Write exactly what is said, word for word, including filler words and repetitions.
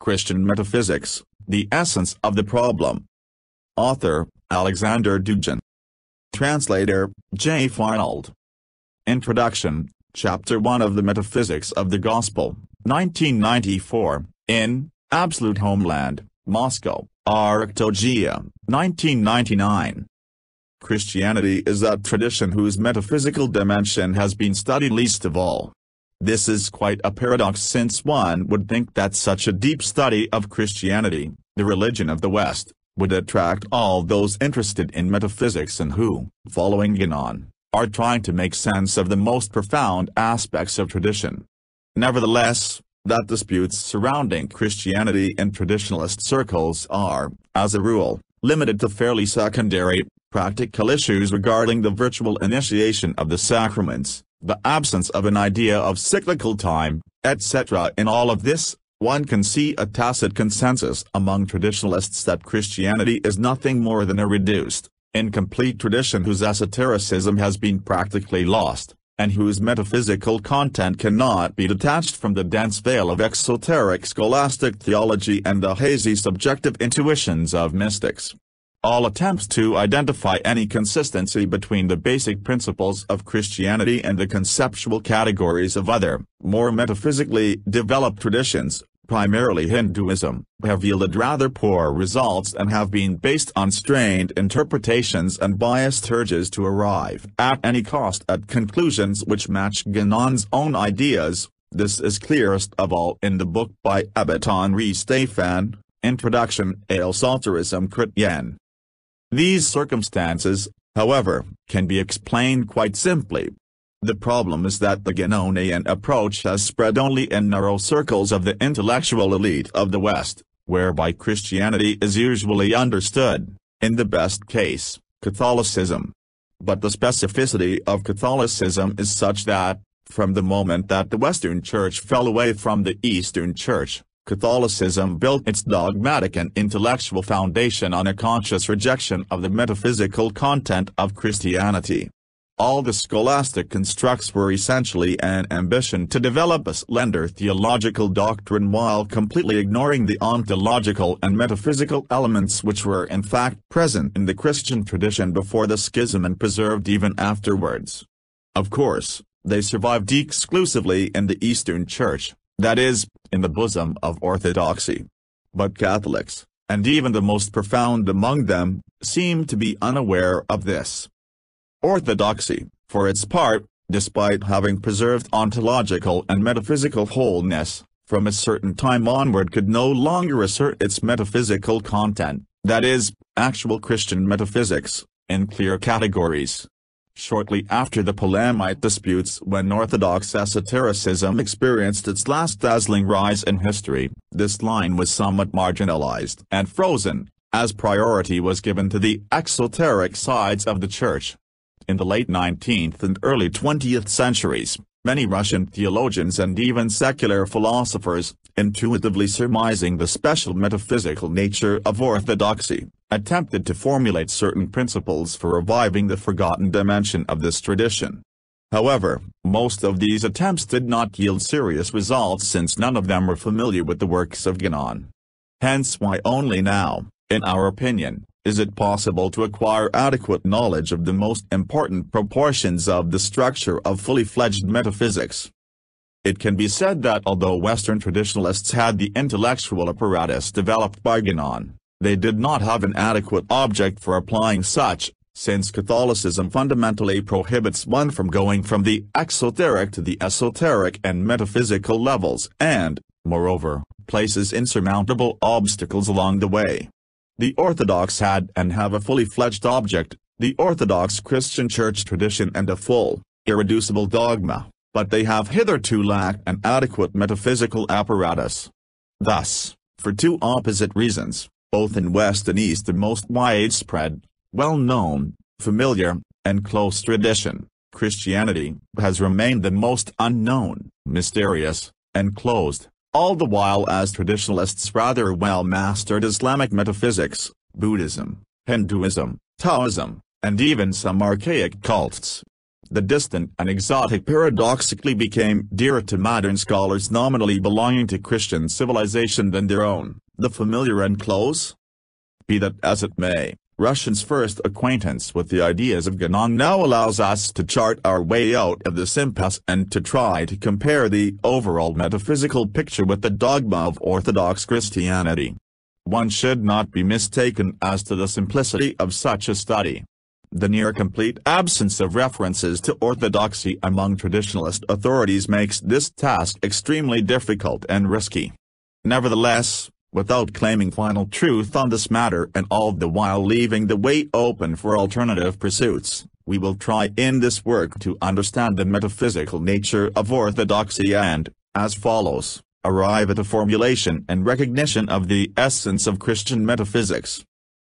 Christian Metaphysics, The Essence of the Problem. Author, Alexander Dugin. Translator, J. Feinald. Introduction, Chapter one of the Metaphysics of the Gospel, nineteen ninety-four, in Absolute Homeland, Moscow, Arctogia, nineteen ninety-nine. Christianity is that tradition whose metaphysical dimension has been studied least of all. This is quite a paradox, since one would think that such a deep study of Christianity, the religion of the West, would attract all those interested in metaphysics and who, following Guénon, are trying to make sense of the most profound aspects of tradition. Nevertheless, that disputes surrounding Christianity in traditionalist circles are, as a rule, limited to fairly secondary, practical issues regarding the virtual initiation of the sacraments, the absence of an idea of cyclical time, et cetera. In all of this, one can see a tacit consensus among traditionalists that Christianity is nothing more than a reduced, incomplete tradition whose esotericism has been practically lost, and whose metaphysical content cannot be detached from the dense veil of exoteric scholastic theology and the hazy subjective intuitions of mystics. All attempts to identify any consistency between the basic principles of Christianity and the conceptual categories of other, more metaphysically developed traditions, primarily Hinduism, have yielded rather poor results and have been based on strained interpretations and biased urges to arrive at any cost at conclusions which match Guénon's own ideas. This is clearest of all in the book by Abbot Henri Stéphan, Introduction à l'Esotérisme chrétien. These circumstances, however, can be explained quite simply. The problem is that the Guénonian approach has spread only in narrow circles of the intellectual elite of the West, whereby Christianity is usually understood, in the best case, Catholicism. But the specificity of Catholicism is such that, from the moment that the Western Church fell away from the Eastern Church, Catholicism built its dogmatic and intellectual foundation on a conscious rejection of the metaphysical content of Christianity. All the scholastic constructs were essentially an ambition to develop a slender theological doctrine while completely ignoring the ontological and metaphysical elements which were in fact present in the Christian tradition before the schism and preserved even afterwards. Of course, they survived exclusively in the Eastern Church, that is, in the bosom of orthodoxy. But Catholics, and even the most profound among them, seem to be unaware of this. Orthodoxy, for its part, despite having preserved ontological and metaphysical wholeness, from a certain time onward could no longer assert its metaphysical content, that is, actual Christian metaphysics, in clear categories. Shortly after the Palamite disputes, when Orthodox esotericism experienced its last dazzling rise in history, this line was somewhat marginalized and frozen, as priority was given to the exoteric sides of the Church. In the late nineteenth and early twentieth centuries, many Russian theologians and even secular philosophers, intuitively surmising the special metaphysical nature of orthodoxy, attempted to formulate certain principles for reviving the forgotten dimension of this tradition. However, most of these attempts did not yield serious results, since none of them were familiar with the works of Guénon. Hence why only now, in our opinion, is it possible to acquire adequate knowledge of the most important proportions of the structure of fully fledged metaphysics. It can be said that although Western traditionalists had the intellectual apparatus developed by Guénon, they did not have an adequate object for applying such, since Catholicism fundamentally prohibits one from going from the exoteric to the esoteric and metaphysical levels and, moreover, places insurmountable obstacles along the way. The Orthodox had and have a fully fledged object, the Orthodox Christian Church tradition and a full, irreducible dogma, but they have hitherto lacked an adequate metaphysical apparatus. Thus, for two opposite reasons, both in West and East, the most widespread, well-known, familiar, and close tradition, Christianity, has remained the most unknown, mysterious, and closed. All the while as traditionalists rather well mastered Islamic metaphysics, Buddhism, Hinduism, Taoism, and even some archaic cults. The distant and exotic paradoxically became dearer to modern scholars nominally belonging to Christian civilization than their own, the familiar and close. Be that as it may, Russians' first acquaintance with the ideas of Guénon now allows us to chart our way out of this impasse and to try to compare the overall metaphysical picture with the dogma of Orthodox Christianity. One should not be mistaken as to the simplicity of such a study. The near-complete absence of references to orthodoxy among traditionalist authorities makes this task extremely difficult and risky. Nevertheless, without claiming final truth on this matter and all the while leaving the way open for alternative pursuits, we will try in this work to understand the metaphysical nature of orthodoxy and, as follows, arrive at a formulation and recognition of the essence of Christian metaphysics.